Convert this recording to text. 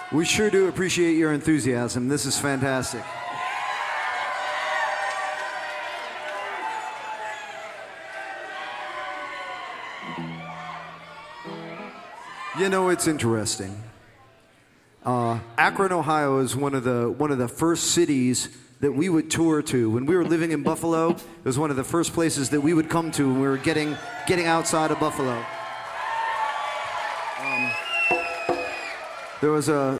We sure do appreciate your enthusiasm. This is fantastic. You know, it's interesting. Akron, Ohio is one of the first cities that we would tour to. When we were living in Buffalo, it was one of the first places that we would come to when we were getting outside of Buffalo. There was a